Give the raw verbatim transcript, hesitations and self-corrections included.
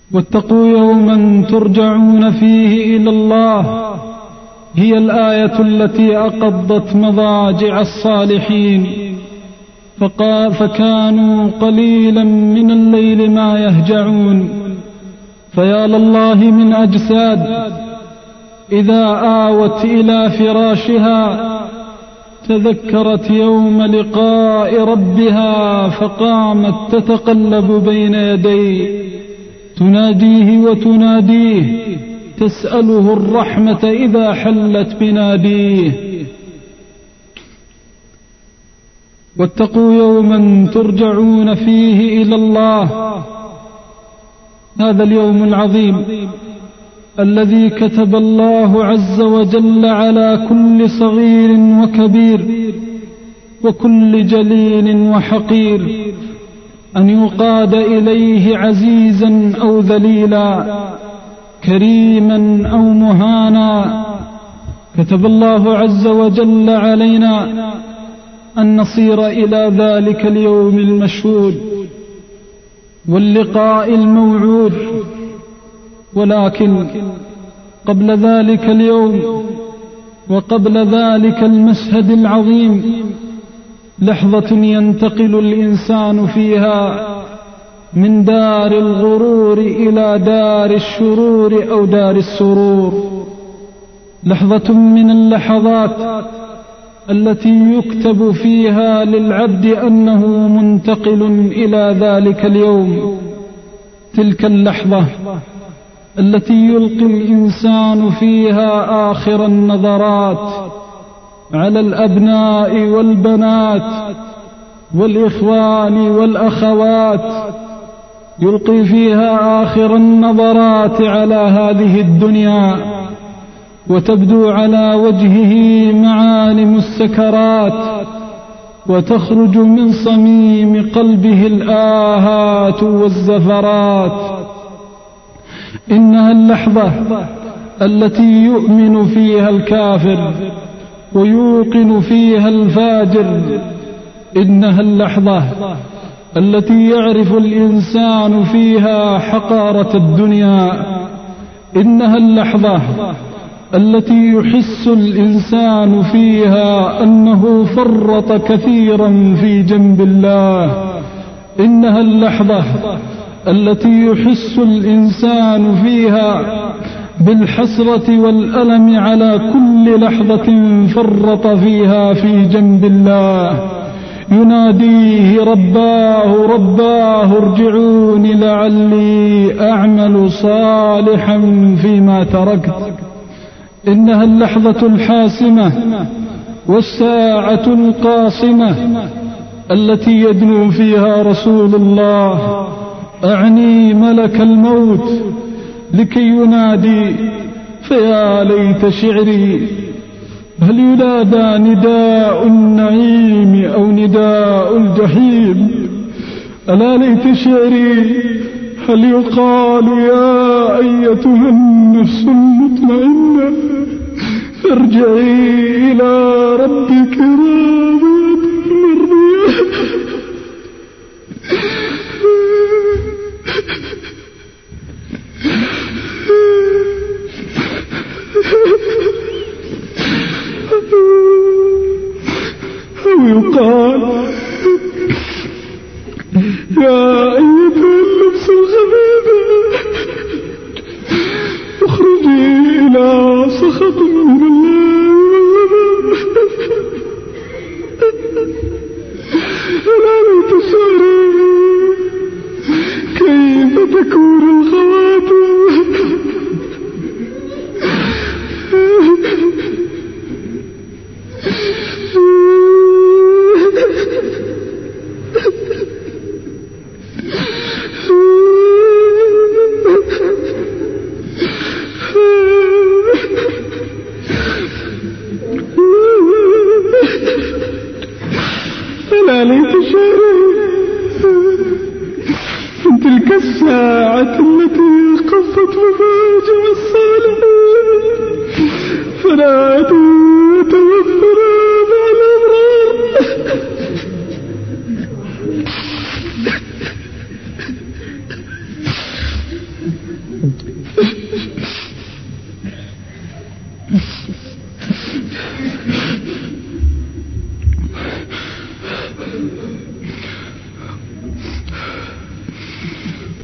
واتقوا يوما ترجعون فيه إلى الله هي الآية التي أقضت مضاجع الصالحين، فقال فكانوا قليلا من الليل ما يهجعون. فيا لله من أجساد إذا آوت إلى فراشها تذكرت يوم لقاء ربها فقامت تتقلب بين يديه تناديه وتناديه تسأله الرحمة إذا حلت بناديه. واتقوا يوما ترجعون فيه إلى الله، هذا اليوم العظيم الذي كتب الله عز وجل على كل صغير وكبير وكل جليل وحقير أن يقاد إليه عزيزا أو ذليلا، كريما أو مهانا. كتب الله عز وجل علينا أن نصير إلى ذلك اليوم المشهود واللقاء الموعود. ولكن قبل ذلك اليوم وقبل ذلك المشهد العظيم لحظة ينتقل الإنسان فيها من دار الغرور إلى دار الشرور أو دار السرور، لحظة من اللحظات التي يكتب فيها للعبد أنه منتقل إلى ذلك اليوم. تلك اللحظة التي يلقي الإنسان فيها آخر النظرات على الأبناء والبنات والإخوان والأخوات، يلقي فيها آخر النظرات على هذه الدنيا، وتبدو على وجهه معالم السكرات، وتخرج من صميم قلبه الآهات والزفرات. إنها اللحظة التي يؤمن فيها الكافر ويوقن فيها الفاجر، إنها اللحظة التي يعرف الإنسان فيها حقارة الدنيا، إنها اللحظة التي يحس الإنسان فيها أنه فرط كثيرا في جنب الله، إنها اللحظة التي يحس الإنسان فيها بالحسرة والألم على كل لحظة فرط فيها في جنب الله. يناديه رباه رباه ارجعون لعلي أعمل صالحا فيما تركت. إنها اللحظة الحاسمة والساعة القاصمة التي يدنو فيها رسول الله أعني ملك الموت لكي ينادي، فيا ليت شعري هل ينادى نداء النعيم أو نداء الجحيم؟ ألا ليت شعري هل يقال يا أيتها النفس المطمئنة ارجعي إلى ربك راضية مرضية. أو يقال يا أيتها النفس الخبيثة اخرجي إلى سخط من الله. ألا ليت شعري كيف تكون الخواتم. ألا ليت شعري من تلك الساعة